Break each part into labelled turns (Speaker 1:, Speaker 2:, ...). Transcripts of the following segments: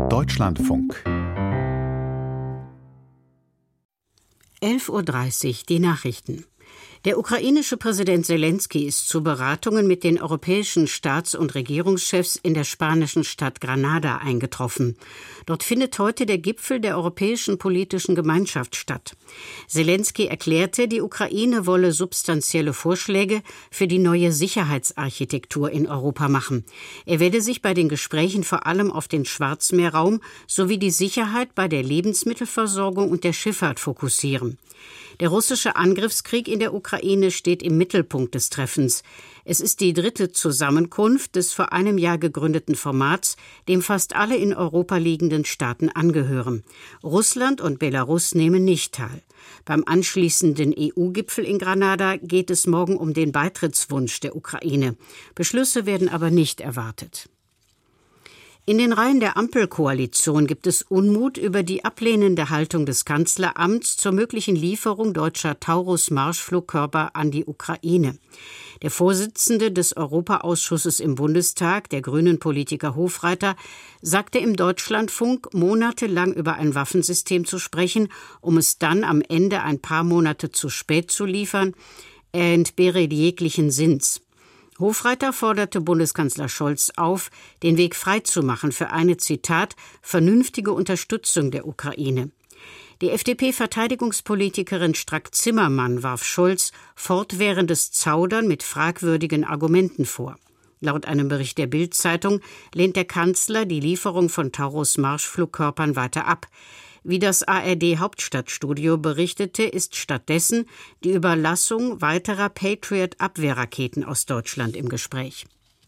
Speaker 1: Deutschlandfunk
Speaker 2: 11:30 Uhr, die Nachrichten. Der ukrainische Präsident Selenskyj ist zu Beratungen mit den europäischen Staats- und Regierungschefs in der spanischen Stadt Granada eingetroffen. Dort findet heute der Gipfel der Europäischen Politischen Gemeinschaft statt. Selenskyj erklärte, die Ukraine wolle substanzielle Vorschläge für die neue Sicherheitsarchitektur in Europa machen. Er werde sich bei den Gesprächen vor allem auf den Schwarzmeerraum sowie die Sicherheit bei der Lebensmittelversorgung und der Schifffahrt fokussieren. Der russische Angriffskrieg in der Ukraine steht im Mittelpunkt des Treffens. Es ist die dritte Zusammenkunft des vor einem Jahr gegründeten Formats, dem fast alle in Europa liegenden Staaten angehören. Russland und Belarus nehmen nicht teil. Beim anschließenden EU-Gipfel in Granada geht es morgen um den Beitrittswunsch der Ukraine. Beschlüsse werden aber nicht erwartet. In den Reihen der Ampelkoalition gibt es Unmut über die ablehnende Haltung des Kanzleramts zur möglichen Lieferung deutscher Taurus-Marschflugkörper an die Ukraine. Der Vorsitzende des Europaausschusses im Bundestag, der Grünen-Politiker Hofreiter, sagte im Deutschlandfunk, monatelang über ein Waffensystem zu sprechen, um es dann am Ende ein paar Monate zu spät zu liefern, er entbehre jeglichen Sinns. Hofreiter forderte Bundeskanzler Scholz auf, den Weg freizumachen für eine, Zitat, vernünftige Unterstützung der Ukraine. Die FDP-Verteidigungspolitikerin Strack-Zimmermann warf Scholz fortwährendes Zaudern mit fragwürdigen Argumenten vor. Laut einem Bericht der Bild-Zeitung lehnt der Kanzler die Lieferung von Taurus-Marschflugkörpern weiter ab. Wie das ARD-Hauptstadtstudio berichtete, ist stattdessen die Überlassung weiterer Patriot-Abwehrraketen aus Deutschland im Gespräch.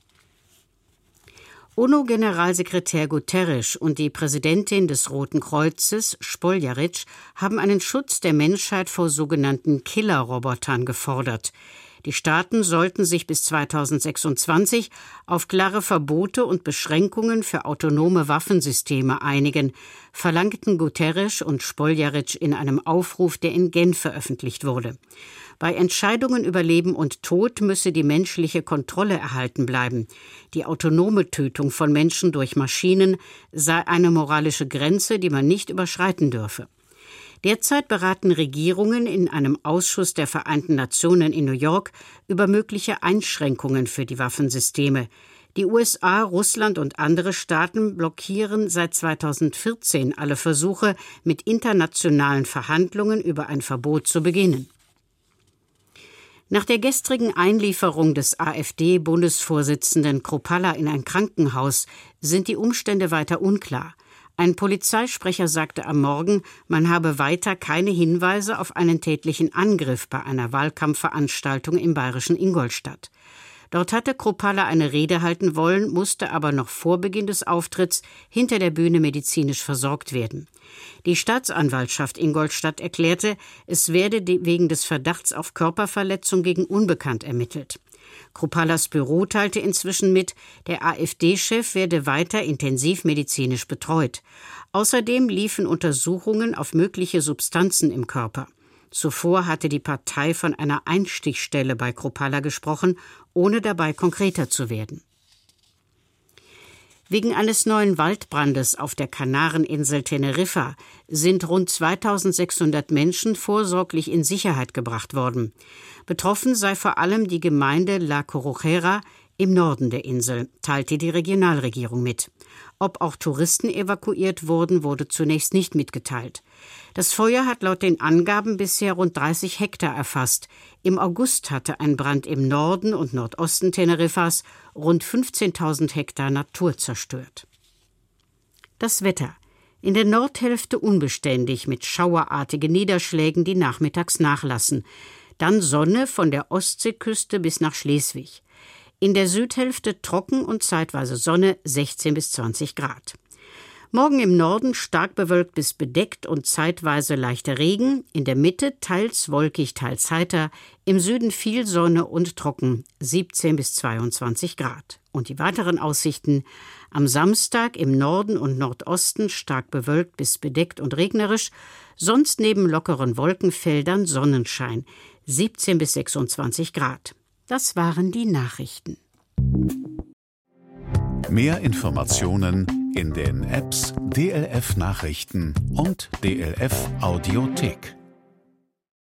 Speaker 2: UNO-Generalsekretär Guterres und die Präsidentin des Roten Kreuzes, Spoljaric, haben einen Schutz der Menschheit vor sogenannten Killerrobotern gefordert. Die Staaten sollten sich bis 2026 auf klare Verbote und Beschränkungen für autonome Waffensysteme einigen, verlangten Guterres und Spoljaric in einem Aufruf, der in Genf veröffentlicht wurde. Bei Entscheidungen über Leben und Tod müsse die menschliche Kontrolle erhalten bleiben. Die autonome Tötung von Menschen durch Maschinen sei eine moralische Grenze, die man nicht überschreiten dürfe. Derzeit beraten Regierungen in einem Ausschuss der Vereinten Nationen in New York über mögliche Einschränkungen für die Waffensysteme. Die USA, Russland und andere Staaten blockieren seit 2014 alle Versuche, mit internationalen Verhandlungen über ein Verbot zu beginnen. Nach der gestrigen Einlieferung des AfD-Bundesvorsitzenden Kruppalla in ein Krankenhaus sind die Umstände weiter unklar. Ein Polizeisprecher sagte am Morgen, man habe weiter keine Hinweise auf einen tätlichen Angriff bei einer Wahlkampfveranstaltung im bayerischen Ingolstadt. Dort hatte Kruppalla eine Rede halten wollen, musste aber noch vor Beginn des Auftritts hinter der Bühne medizinisch versorgt werden. Die Staatsanwaltschaft Ingolstadt erklärte, es werde wegen des Verdachts auf Körperverletzung gegen Unbekannt ermittelt. Kruppallas Büro teilte inzwischen mit, der AfD-Chef werde weiter intensivmedizinisch betreut. Außerdem liefen Untersuchungen auf mögliche Substanzen im Körper. Zuvor hatte die Partei von einer Einstichstelle bei Kruppalla gesprochen, ohne dabei konkreter zu werden. Wegen eines neuen Waldbrandes auf der Kanareninsel Teneriffa sind rund 2600 Menschen vorsorglich in Sicherheit gebracht worden. Betroffen sei vor allem die Gemeinde La Corujera im Norden der Insel, teilte die Regionalregierung mit. Ob auch Touristen evakuiert wurden, wurde zunächst nicht mitgeteilt. Das Feuer hat laut den Angaben bisher rund 30 Hektar erfasst. Im August hatte ein Brand im Norden und Nordosten Teneriffas rund 15.000 Hektar Natur zerstört. Das Wetter. In der Nordhälfte unbeständig mit schauerartigen Niederschlägen, die nachmittags nachlassen. Dann Sonne von der Ostseeküste bis nach Schleswig. In der Südhälfte trocken und zeitweise Sonne, 16 bis 20 Grad. Morgen im Norden stark bewölkt bis bedeckt und zeitweise leichter Regen, in der Mitte teils wolkig, teils heiter, im Süden viel Sonne und trocken, 17 bis 22 Grad. Und die weiteren Aussichten: am Samstag im Norden und Nordosten stark bewölkt bis bedeckt und regnerisch, sonst neben lockeren Wolkenfeldern Sonnenschein, 17 bis 26 Grad. Das waren die Nachrichten.
Speaker 1: Mehr Informationen in den Apps DLF Nachrichten und DLF Audiothek.